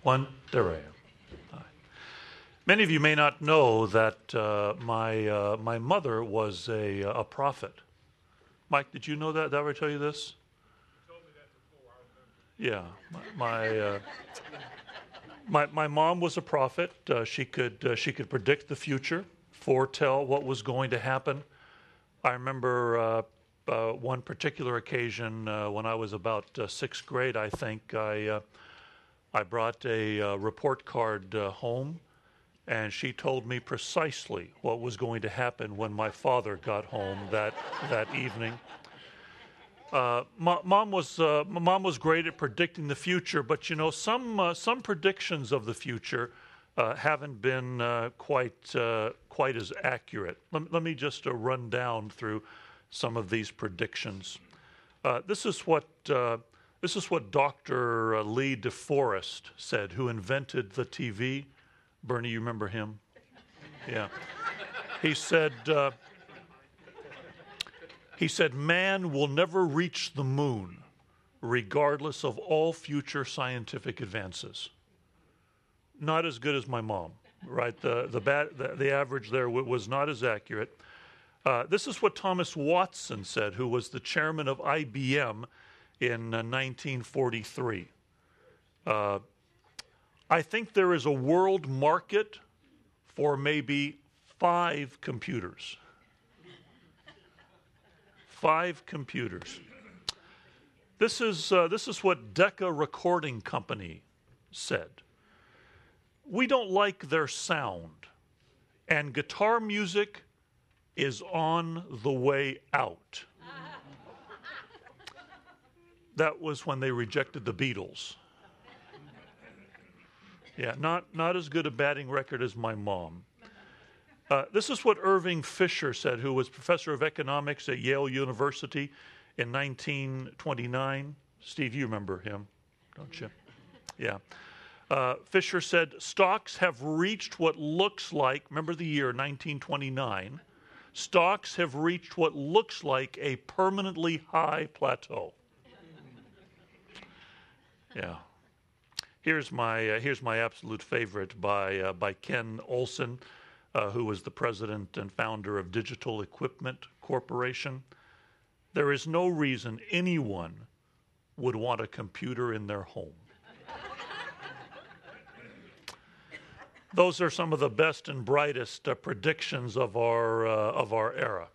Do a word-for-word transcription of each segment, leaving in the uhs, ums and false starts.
One, there I am. Hi. Many of you may not know that uh, my uh, my mother was a a prophet. Mike, did you know that? Did I ever tell you this? You told me that before, I remember. Yeah, my my uh, my, my mom was a prophet. Uh, she could uh, she could predict the future, foretell what was going to happen. I remember uh, uh, one particular occasion uh, when I was about uh, sixth grade. I think I uh, I brought a uh, report card uh, home, and she told me precisely what was going to happen when my father got home that that evening. Uh, mom was uh, mom was great at predicting the future, but you know some uh, some predictions of the future uh, haven't been uh, quite uh, quite as accurate. Let, let me just uh, run down through some of these predictions. Uh, this is what uh, this is what Doctor Lee DeForest said, who invented the T V. Bernie, you remember him? Yeah. He said. Uh, He said, man will never reach the moon regardless of all future scientific advances. Not as good as my mom, right? The, the, bad, the, the average there w- was not as accurate. Uh, this is what Thomas Watson said, who was the chairman of I B M in uh, nineteen forty-three. Uh, I think there is a world market for maybe five computers. Five computers. This is uh, this is what Decca Recording Company said. We don't like their sound, and guitar music is on the way out. That was when they rejected the Beatles. Yeah, not not as good a batting record as my mom. Uh, this is what Irving Fisher said, who was professor of economics at Yale University in nineteen twenty-nine. Steve, you remember him, don't you? Yeah. Uh, Fisher said, stocks have reached what looks like, remember the year nineteen twenty-nine, stocks have reached what looks like a permanently high plateau. Yeah. Here's my uh, here's my absolute favorite by uh, by Ken Olson. Uh, who was the president and founder of Digital Equipment Corporation. There is no reason anyone would want a computer in their home. Those are some of the best and brightest uh, predictions of our uh, of our era.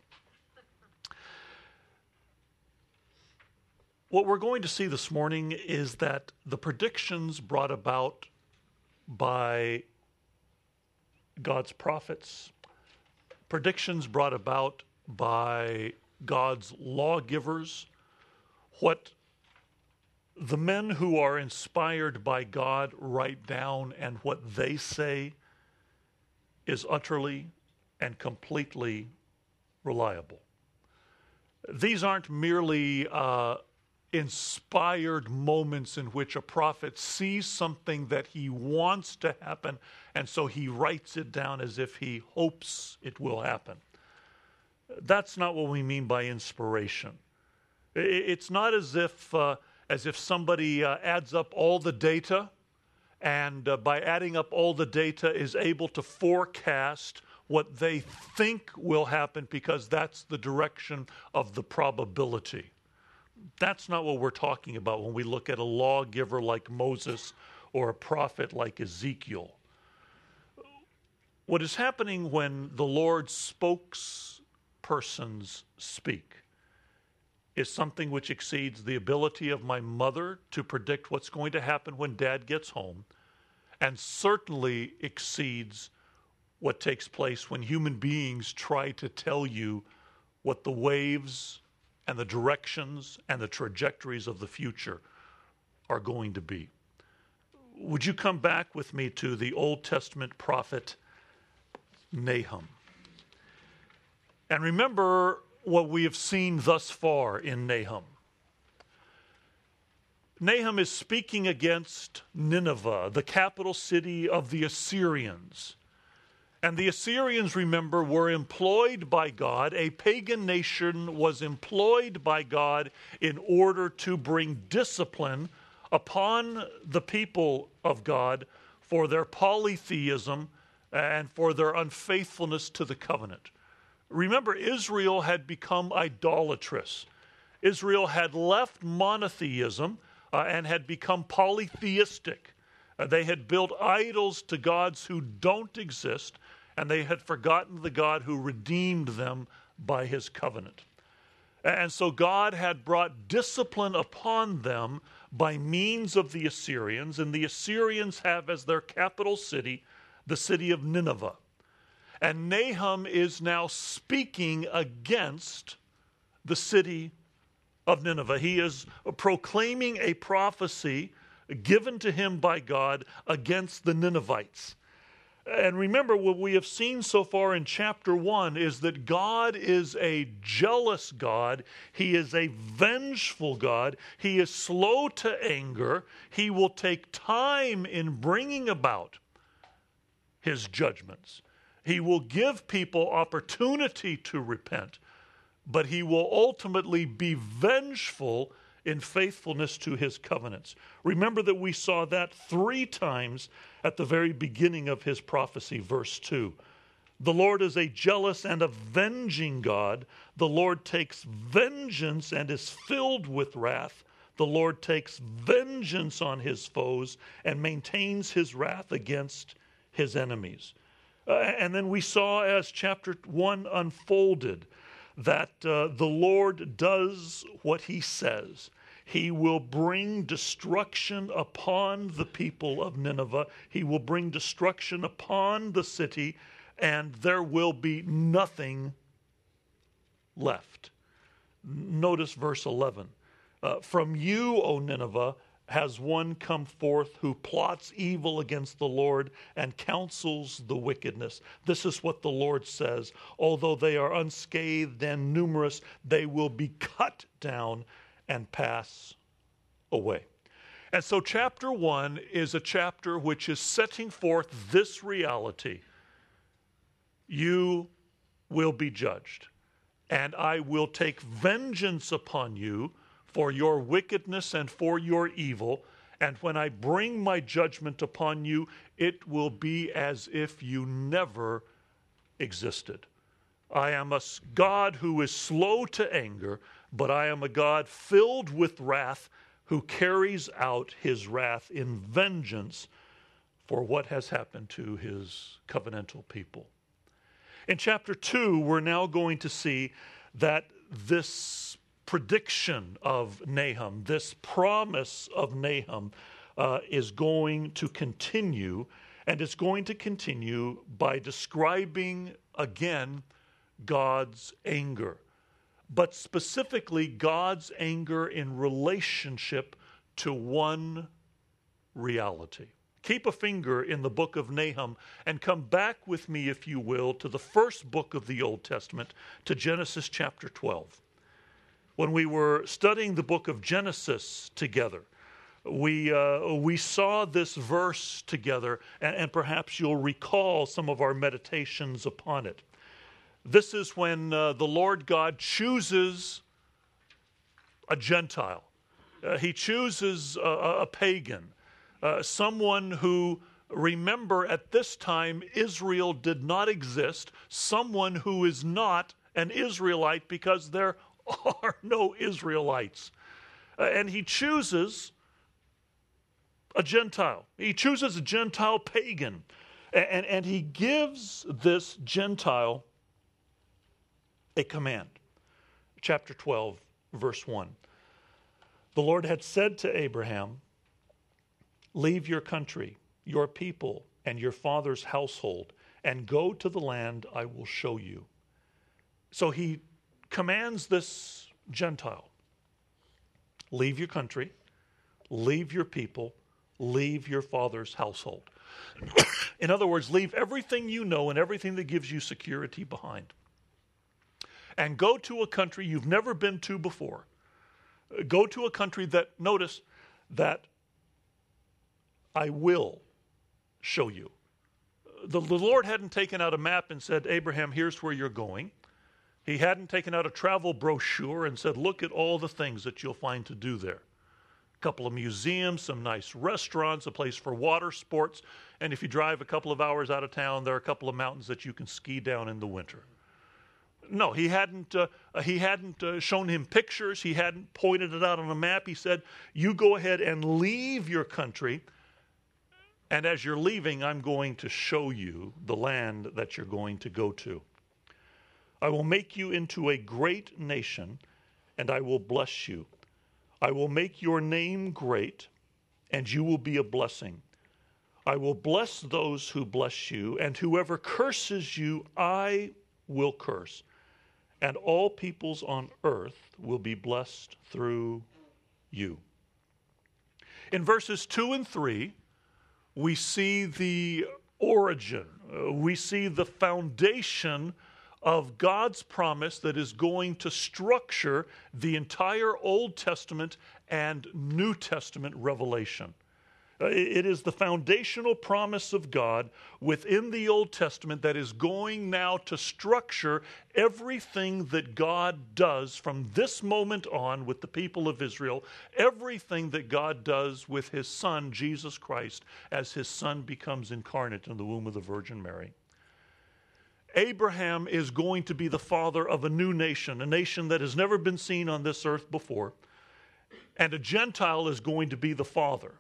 What we're going to see this morning is that the predictions brought about by God's prophets, predictions brought about by God's lawgivers, what the men who are inspired by God write down and what they say is utterly and completely reliable. These aren't merely uh, inspired moments in which a prophet sees something that he wants to happen, and so he writes it down as if he hopes it will happen. That's not what we mean by inspiration. It's not as if uh, as if somebody uh, adds up all the data, and uh, by adding up all the data is able to forecast what they think will happen because that's the direction of the probability. That's not what we're talking about when we look at a lawgiver like Moses or a prophet like Ezekiel. What is happening when the Lord's spokespersons speak is something which exceeds the ability of my mother to predict what's going to happen when Dad gets home, and certainly exceeds what takes place when human beings try to tell you what the waves and the directions and the trajectories of the future are going to be. Would you come back with me to the Old Testament prophet Nahum? And remember what we have seen thus far in Nahum. Nahum is speaking against Nineveh, the capital city of the Assyrians. And the Assyrians, remember, were employed by God. A pagan nation was employed by God in order to bring discipline upon the people of God for their polytheism and for their unfaithfulness to the covenant. Remember, Israel had become idolatrous. Israel had left monotheism uh, and had become polytheistic. Uh, they had built idols to gods who don't exist, and they had forgotten the God who redeemed them by his covenant. And so God had brought discipline upon them by means of the Assyrians, and the Assyrians have as their capital city the city of Nineveh. And Nahum is now speaking against the city of Nineveh. He is proclaiming a prophecy given to him by God against the Ninevites. And remember, what we have seen so far in chapter one is that God is a jealous God. He is a vengeful God. He is slow to anger. He will take time in bringing about his judgments. He will give people opportunity to repent, but he will ultimately be vengeful in faithfulness to his covenants. Remember that we saw that three times at the very beginning of his prophecy, verse two. The Lord is a jealous and avenging God. The Lord takes vengeance and is filled with wrath. The Lord takes vengeance on his foes and maintains his wrath against his enemies. Uh, and then we saw as chapter one unfolded that uh, the Lord does what he says. He will bring destruction upon the people of Nineveh. He will bring destruction upon the city, and there will be nothing left. Notice verse eleven. Uh, From you, O Nineveh, has one come forth who plots evil against the Lord and counsels the wickedness. This is what the Lord says. Although they are unscathed and numerous, they will be cut down and pass away. And so chapter one is a chapter which is setting forth this reality. You will be judged, and I will take vengeance upon you for your wickedness and for your evil. And when I bring my judgment upon you, it will be as if you never existed. I am a God who is slow to anger, but I am a God filled with wrath who carries out his wrath in vengeance for what has happened to his covenantal people. In chapter two, we're now going to see that this prediction of Nahum, this promise of Nahum, uh, is going to continue, and it's going to continue by describing again God's anger, but specifically God's anger in relationship to one reality. Keep a finger in the book of Nahum and come back with me, if you will, to the first book of the Old Testament, to Genesis chapter twelve. When we were studying the book of Genesis together, we uh, we saw this verse together, and, and perhaps you'll recall some of our meditations upon it. This is when uh, the Lord God chooses a Gentile. Uh, he chooses a, a pagan, uh, someone who, remember, at this time Israel did not exist, someone who is not an Israelite because there are no Israelites. Uh, and he chooses a Gentile. He chooses a Gentile pagan. And, and, and he gives this Gentile a command. Chapter twelve, verse one. The Lord had said to Abraham, "Leave your country, your people, and your father's household, and go to the land I will show you." So he commands this Gentile, leave your country, leave your people, leave your father's household. In other words, leave everything you know and everything that gives you security behind. And go to a country you've never been to before. Go to a country that, notice, that I will show you. The, the Lord hadn't taken out a map and said, Abraham, here's where you're going. He hadn't taken out a travel brochure and said, look at all the things that you'll find to do there. a couple of museums, some nice restaurants, a place for water sports, and if you drive a couple of hours out of town, there are a couple of mountains that you can ski down in the winter. No, he hadn't, uh, he hadn't uh, shown him pictures. He hadn't pointed it out on a map. He said, you go ahead and leave your country, and as you're leaving, I'm going to show you the land that you're going to go to. I will make you into a great nation, and I will bless you. I will make your name great, and you will be a blessing. I will bless those who bless you, and whoever curses you, I will curse. And all peoples on earth will be blessed through you. In verses two and three, we see the origin, uh, we see the foundation of God's promise that is going to structure the entire Old Testament and New Testament revelation. Uh, it is the foundational promise of God within the Old Testament that is going now to structure everything that God does from this moment on with the people of Israel, everything that God does with his Son, Jesus Christ, as his Son becomes incarnate in the womb of the Virgin Mary. Abraham is going to be the father of a new nation, a nation that has never been seen on this earth before, and a Gentile is going to be the father.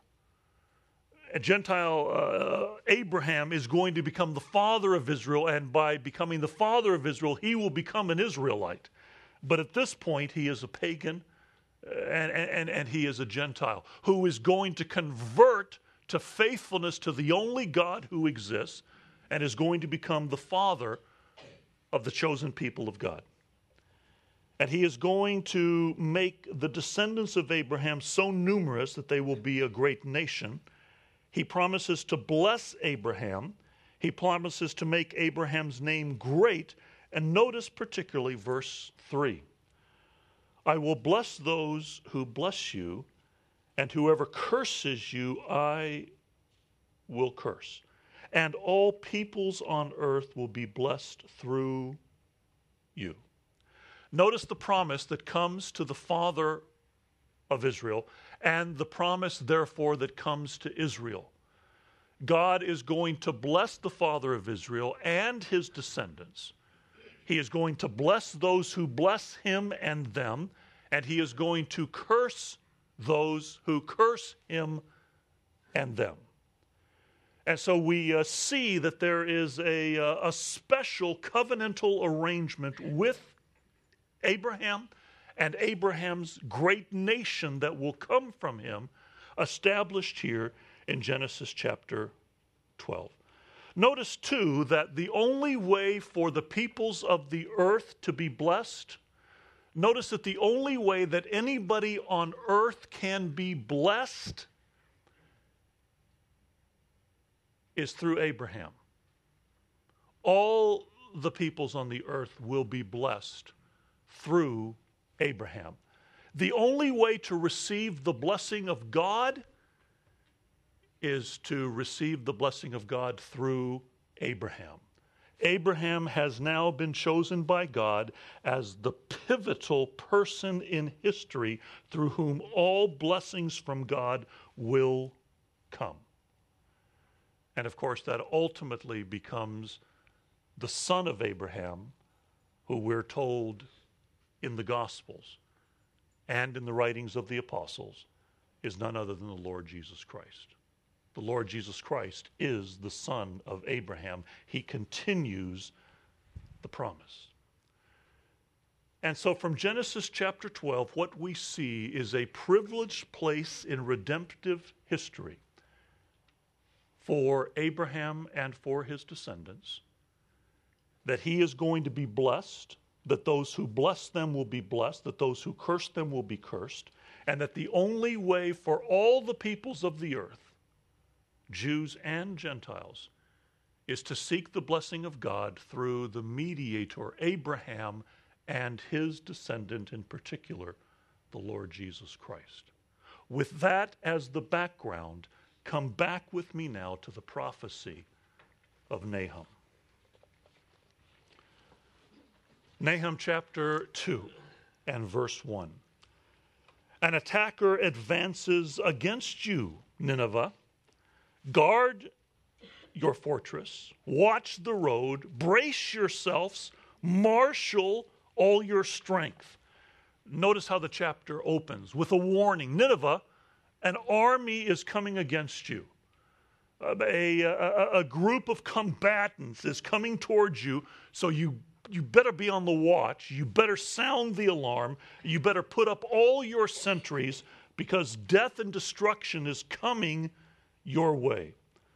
A Gentile, uh, Abraham, is going to become the father of Israel, and by becoming the father of Israel, he will become an Israelite. But at this point, he is a pagan, and, and, and he is a Gentile, who is going to convert to faithfulness to the only God who exists, and is going to become the father of the chosen people of God. And he is going to make the descendants of Abraham so numerous that they will be a great nation. He promises to bless Abraham. He promises to make Abraham's name great. And notice particularly verse three. I will bless those who bless you, and whoever curses you, I will curse. And all peoples on earth will be blessed through you. Notice the promise that comes to the father of Israel, and the promise, therefore, that comes to Israel. God is going to bless the father of Israel and his descendants. He is going to bless those who bless him and them, and he is going to curse those who curse him and them. And so we uh, see that there is a, uh, a special covenantal arrangement with Abraham and Abraham's great nation that will come from him, established here in Genesis chapter twelve. Notice, too, that the only way for the peoples of the earth to be blessed, notice that the only way that anybody on earth can be blessed is through Abraham. All the peoples on the earth will be blessed through Abraham. The only way to receive the blessing of God is to receive the blessing of God through Abraham. Abraham has now been chosen by God as the pivotal person in history through whom all blessings from God will come. And of course, that ultimately becomes the son of Abraham, who we're told in the Gospels and in the writings of the apostles is none other than the Lord Jesus Christ. The Lord Jesus Christ is the son of Abraham. He continues the promise. And so from Genesis chapter twelve, what we see is a privileged place in redemptive history for Abraham and for his descendants, that he is going to be blessed, that those who bless them will be blessed, that those who curse them will be cursed, and that the only way for all the peoples of the earth, Jews and Gentiles, is to seek the blessing of God through the mediator, Abraham, and his descendant in particular, the Lord Jesus Christ. With that as the background, come back with me now to the prophecy of Nahum. Nahum chapter two and verse one. An attacker advances against you, Nineveh. Guard your fortress, watch the road, brace yourselves, marshal all your strength. Notice how the chapter opens with a warning. Nineveh, an army is coming against you. A, a, a group of combatants is coming towards you, so you, you better be on the watch. You better sound the alarm. You better put up all your sentries, because death and destruction is coming your way.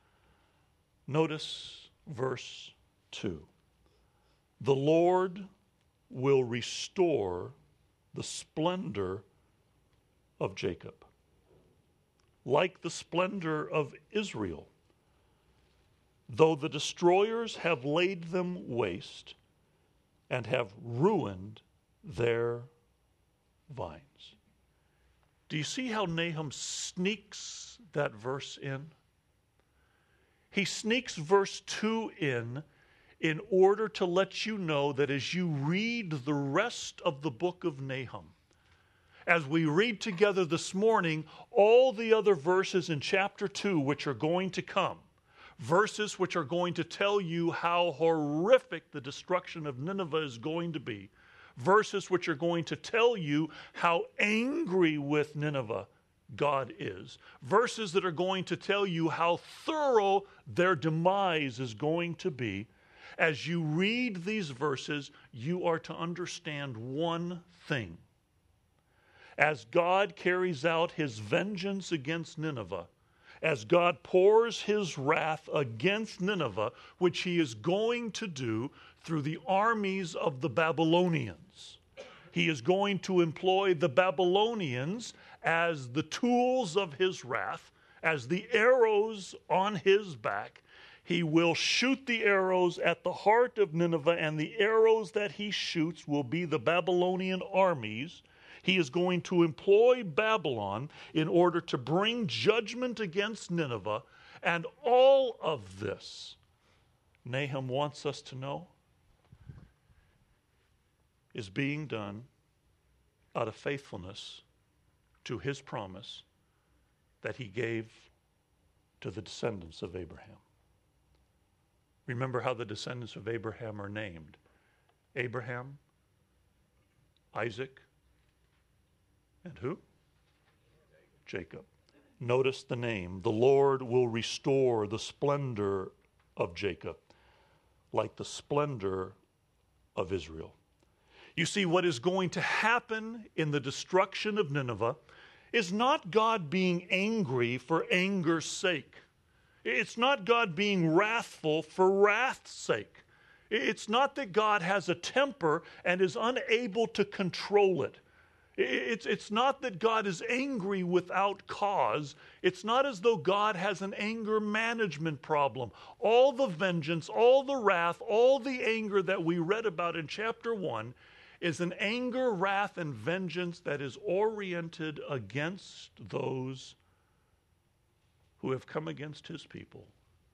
Notice verse two. The Lord will restore the splendor of Jacob, like the splendor of Israel, though the destroyers have laid them waste and have ruined their vines. Do you see how Nahum sneaks that verse in? He sneaks verse two in in order to let you know that as you read the rest of the book of Nahum, as we read together this morning, all the other verses in chapter two which are going to come, verses which are going to tell you how horrific the destruction of Nineveh is going to be, verses which are going to tell you how angry with Nineveh God is, verses that are going to tell you how thorough their demise is going to be. As you read these verses, you are to understand one thing. As God carries out his vengeance against Nineveh, as God pours his wrath against Nineveh, which he is going to do through the armies of the Babylonians, he is going to employ the Babylonians as the tools of his wrath, as the arrows on his back. He will shoot the arrows at the heart of Nineveh, and the arrows that he shoots will be the Babylonian armies. He is going to employ Babylon in order to bring judgment against Nineveh, and all of this, Nahum wants us to know, is being done out of faithfulness to his promise that he gave to the descendants of Abraham. Remember how the descendants of Abraham are named: Abraham, Isaac, and who? Jacob. Notice the name. The Lord will restore the splendor of Jacob, like the splendor of Israel. You see, what is going to happen in the destruction of Nineveh is not God being angry for anger's sake. It's not God being wrathful for wrath's sake. It's not that God has a temper and is unable to control it. It's, it's not that God is angry without cause. It's not as though God has an anger management problem. All the vengeance, all the wrath, all the anger that we read about in chapter one is an anger, wrath, and vengeance that is oriented against those who have come against his people.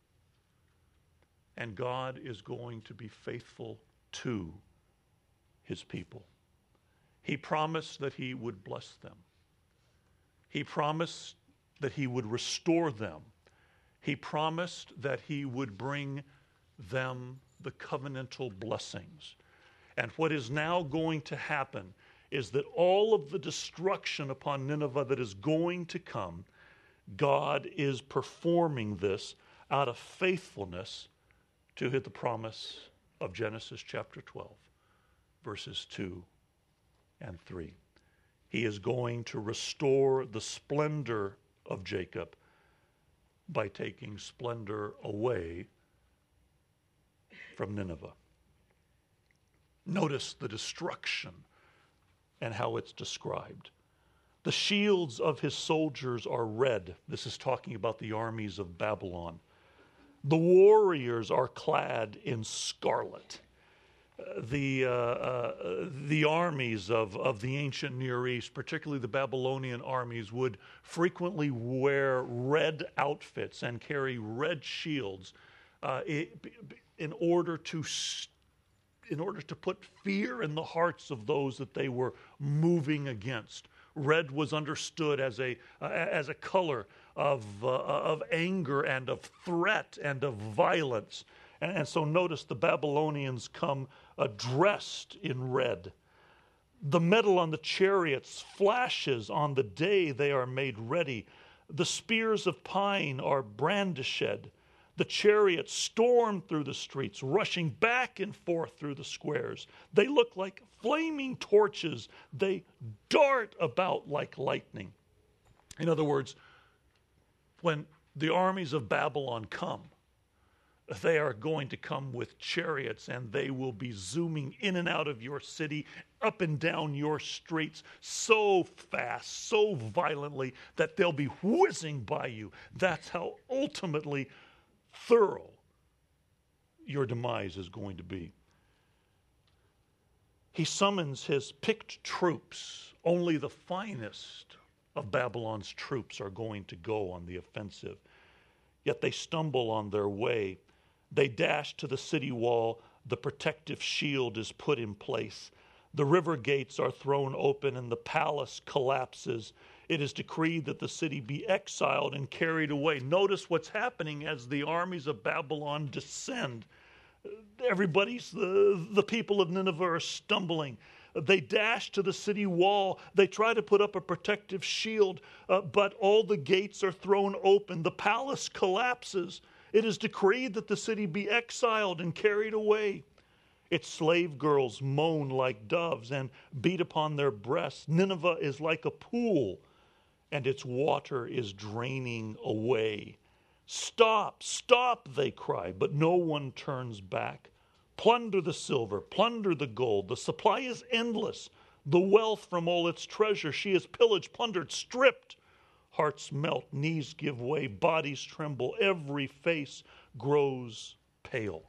And God is going to be faithful to his people. He promised that he would bless them. He promised that he would restore them. He promised that he would bring them the covenantal blessings. And what is now going to happen is that all of the destruction upon Nineveh that is going to come, God is performing this out of faithfulness to the promise of Genesis chapter twelve, verses two and three. He is going to restore the splendor of Jacob by taking splendor away from Nineveh. Notice the destruction and how it's described. The shields of his soldiers are red. This is talking about the armies of Babylon. The warriors are clad in scarlet. Uh, the, uh, uh, the armies of, of the ancient Near East, particularly the Babylonian armies, would frequently wear red outfits and carry red shields uh, in order to st- in order to put fear in the hearts of those that they were moving against. Red was understood as a uh, as a color of uh, of anger and of threat and of violence. And, and so notice the Babylonians come uh, dressed in red. The metal on the chariots flashes on the day they are made ready. The spears of pine are brandished. The chariots storm through the streets, rushing back and forth through the squares. They look like flaming torches. They dart about like lightning. In other words, when the armies of Babylon come, they are going to come with chariots, and they will be zooming in and out of your city, up and down your streets, so fast, so violently, that they'll be whizzing by you. That's how ultimately thorough your demise is going to be. He summons his picked troops. Only the finest of Babylon's troops are going to go on the offensive. Yet they stumble on their way. They dash to the city wall. The protective shield is put in place. The river gates are thrown open and the palace collapses. It is decreed that the city be exiled and carried away. Notice what's happening as the armies of Babylon descend. Everybody's, the, the people of Nineveh are stumbling. They dash to the city wall. They try to put up a protective shield, uh, but all the gates are thrown open. The palace collapses. It is decreed that the city be exiled and carried away. Its slave girls moan like doves and beat upon their breasts. Nineveh is like a pool, and its water is draining away. Stop, stop, they cry, but no one turns back. Plunder the silver, plunder the gold. The supply is endless. The wealth from all its treasure. She is pillaged, plundered, stripped. Hearts melt, knees give way, bodies tremble, every face grows pale.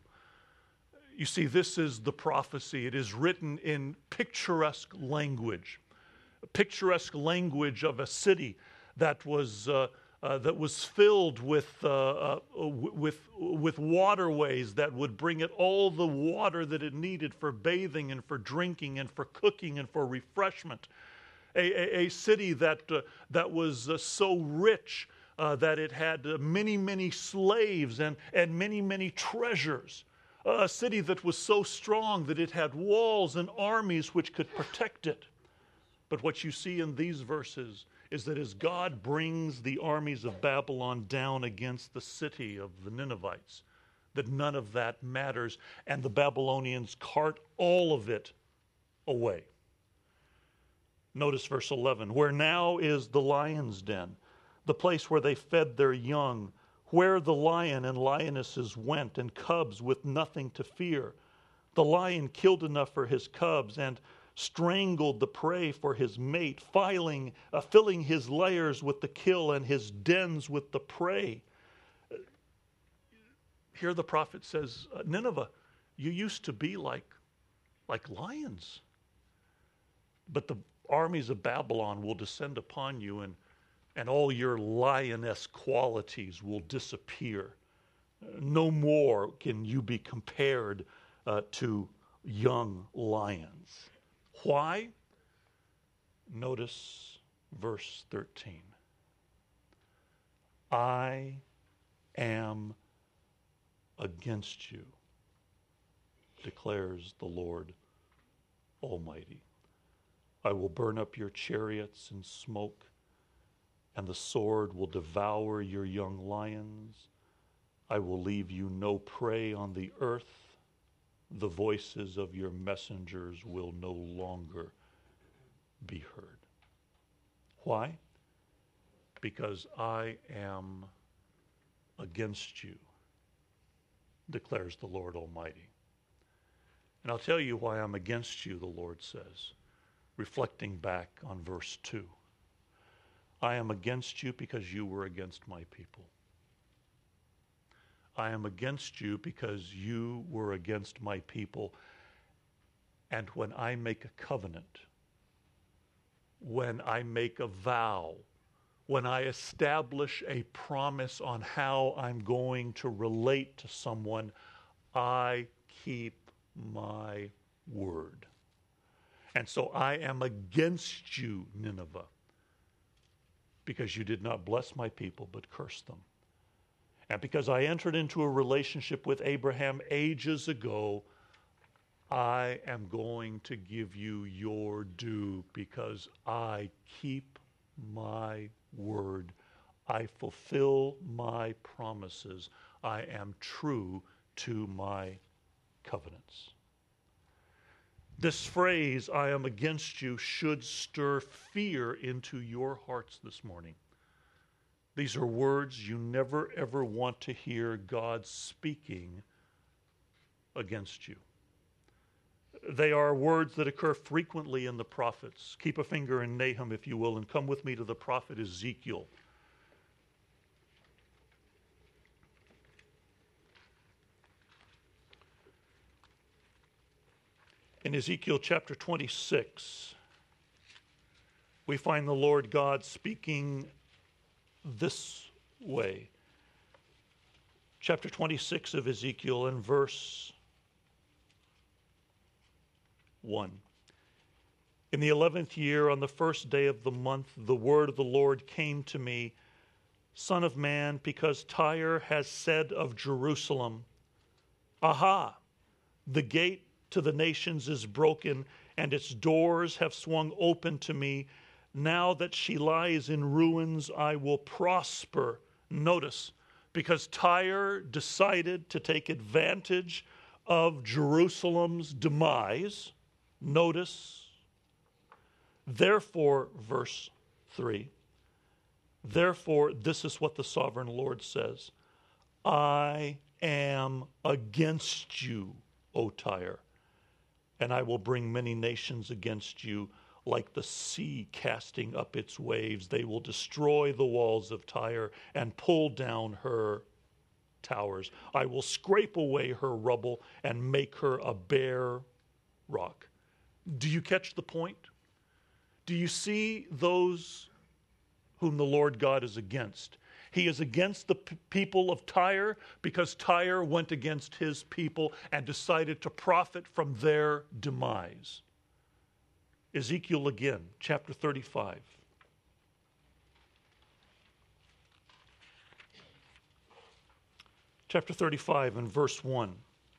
You see, this is the prophecy. It is written in picturesque language, picturesque language of a city that was uh, uh, that was filled with uh, uh, with with waterways that would bring it all the water that it needed for bathing and for drinking and for cooking and for refreshment. A, a, a city that uh, that was uh, so rich uh, that it had uh, many, many slaves and, and many, many treasures. Uh, a city that was so strong that it had walls and armies which could protect it. But what you see in these verses is that as God brings the armies of Babylon down against the city of the Ninevites, that none of that matters, and the Babylonians cart all of it away. Notice verse eleven, where now is the lion's den, the place where they fed their young, where the lion and lionesses went, and cubs with nothing to fear. The lion killed enough for his cubs and strangled the prey for his mate, filing, uh, filling his lairs with the kill and his dens with the prey. Here the prophet says, Nineveh, you used to be like, like lions. But the armies of Babylon will descend upon you, and, and all your lioness qualities will disappear. No more can you be compared uh, to young lions. Why? Notice verse thirteen. I am against you, declares the Lord Almighty. I will burn up your chariots in smoke, and the sword will devour your young lions. I will leave you no prey on the earth. The voices of your messengers will no longer be heard. Why? Because I am against you, declares the Lord Almighty. And I'll tell you why I'm against you, the Lord says, reflecting back on verse two. I am against you because you were against my people. I am against you because you were against my people. And when I make a covenant, when I make a vow, when I establish a promise on how I'm going to relate to someone, I keep my word. And so I am against you, Nineveh. because you did not bless my people, but cursed them. And because I entered into a relationship with Abraham ages ago, I am going to give you your due because I keep my word. I fulfill my promises. I am true to my covenants. This phrase, I am against you, should stir fear into your hearts this morning. These are words you never ever want to hear God speaking against you. They are words that occur frequently in the prophets. Keep a finger in Nahum, if you will, and come with me to the prophet Ezekiel. In Ezekiel chapter twenty-six, we find the Lord God speaking this way. Chapter twenty-six of Ezekiel and verse one. In the eleventh year, on the first day of the month, the word of the Lord came to me, Son of man, because Tyre has said of Jerusalem, Aha, the gate to the nations is broken, and its doors have swung open to me. Now that she lies in ruins, I will prosper. Notice, because Tyre decided to take advantage of Jerusalem's demise. Notice, therefore, verse three, therefore, this is what the sovereign Lord says, I am against you, O Tyre, and I will bring many nations against you, like the sea casting up its waves. They will destroy the walls of Tyre and pull down her towers. I will scrape away her rubble and make her a bare rock. Do you catch the point? Do you see those whom the Lord God is against? He is against the p- people of Tyre because Tyre went against his people and decided to profit from their demise. Ezekiel again, chapter thirty-five. Chapter thirty-five and verse one.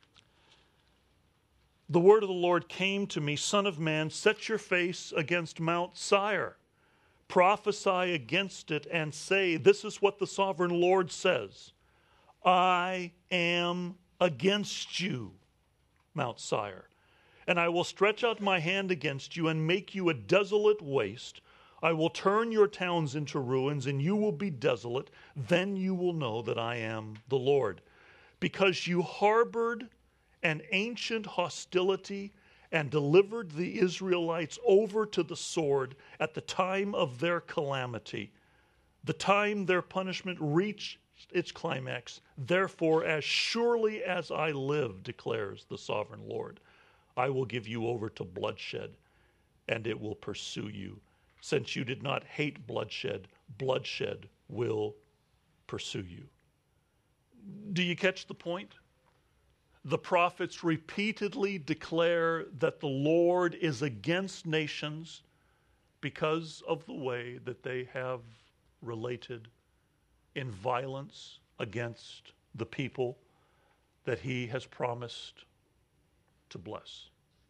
The word of the Lord came to me, Son of man, set your face against Mount Seir. Prophesy against it and say, this is what the sovereign Lord says. I am against you, Mount Seir, and I will stretch out my hand against you and make you a desolate waste. I will turn your towns into ruins, and you will be desolate. Then you will know that I am the Lord. Because you harbored an ancient hostility and delivered the Israelites over to the sword at the time of their calamity, the time their punishment reached its climax. Therefore, as surely as I live, declares the sovereign Lord, I will give you over to bloodshed, and it will pursue you. Since you did not hate bloodshed, bloodshed will pursue you. Do you catch the point? The prophets repeatedly declare that the Lord is against nations because of the way that they have related in violence against the people that he has promised to bless.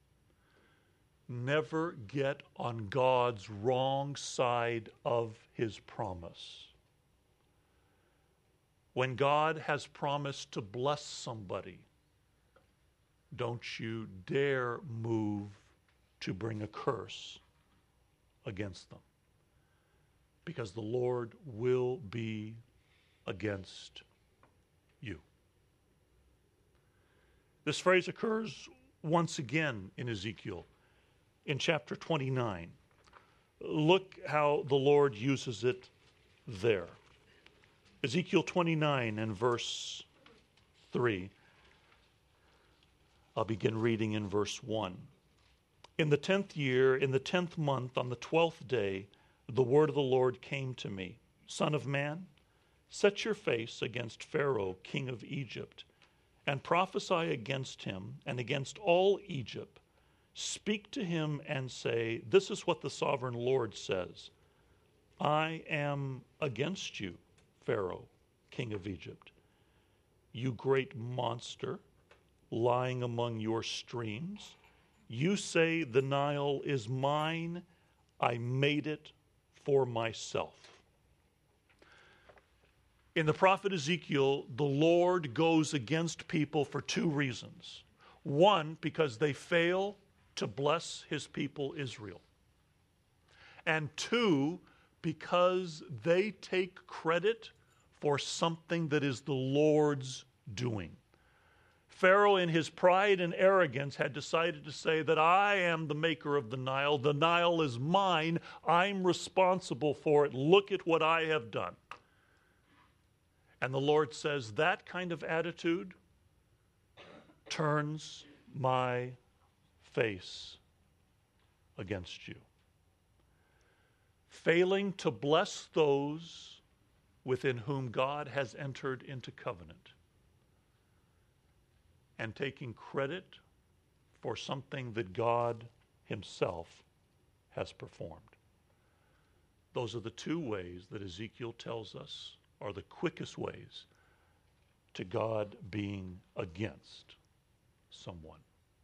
Never get on God's wrong side of his promise. When God has promised to bless somebody, don't you dare move to bring a curse against them, because the Lord will be against you. This phrase occurs once again in Ezekiel in chapter twenty-nine. Look how the Lord uses it there. Ezekiel twenty-nine and verse three. I'll begin reading in verse one. In the tenth year, in the tenth month, on the twelfth day, the word of the Lord came to me. Son of man, set your face against Pharaoh, king of Egypt, and prophesy against him and against all Egypt. Speak to him and say, this is what the sovereign Lord says. I am against you, Pharaoh, king of Egypt, you great monster, lying among your streams. You say the Nile is mine. I made it for myself. In the prophet Ezekiel, the Lord goes against people for two reasons. One, because they fail to bless his people Israel. And two, because they take credit for something that is the Lord's doing. Pharaoh, in his pride and arrogance, had decided to say that I am the maker of the Nile. The Nile is mine. I'm responsible for it. Look at what I have done. And the Lord says that kind of attitude turns my face against you. Failing to bless those within whom God has entered into covenant, and taking credit for something that God himself has performed. Those are the two ways that Ezekiel tells us are the quickest ways to God being against someone.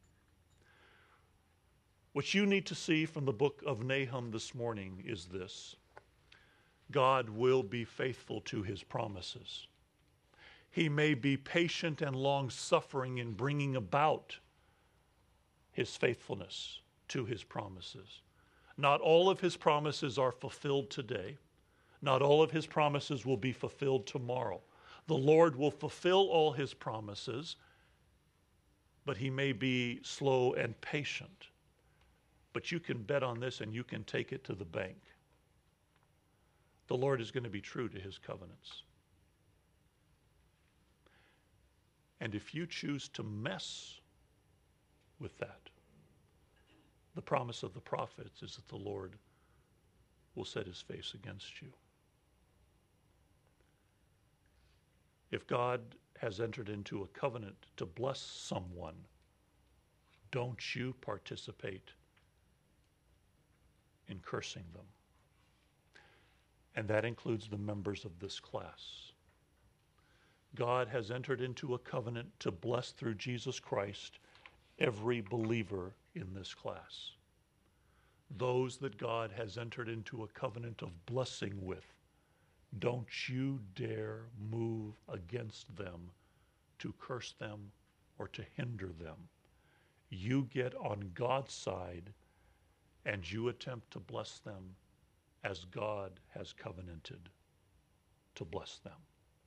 What you need to see from the book of Nahum this morning is this: God will be faithful to his promises. He may be patient and long-suffering in bringing about his faithfulness to his promises. Not all of his promises are fulfilled today. Not all of his promises will be fulfilled tomorrow. The Lord will fulfill all his promises, but he may be slow and patient. But you can bet on this and you can take it to the bank. The Lord is going to be true to his covenants. And if you choose to mess with that, the promise of the prophets is that the Lord will set his face against you. If God has entered into a covenant to bless someone, don't you participate in cursing them. And that includes the members of this class. God has entered into a covenant to bless through Jesus Christ every believer in this class. Those that God has entered into a covenant of blessing with, don't you dare move against them to curse them or to hinder them. You get on God's side and you attempt to bless them as God has covenanted to bless them.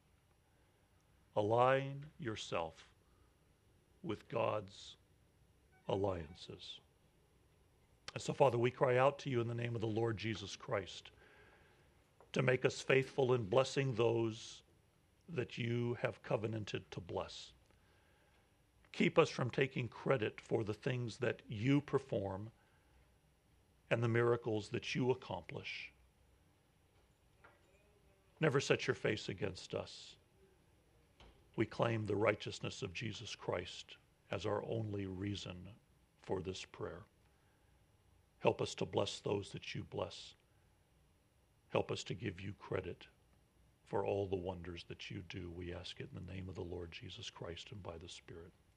Align yourself with God's alliances. And so, Father, we cry out to you in the name of the Lord Jesus Christ to make us faithful in blessing those that you have covenanted to bless. Keep us from taking credit for the things that you perform and the miracles that you accomplish. Never set your face against us. We claim the righteousness of Jesus Christ as our only reason for this prayer. Help us to bless those that you bless. Help us to give you credit for all the wonders that you do. We ask it in the name of the Lord Jesus Christ and by the Spirit.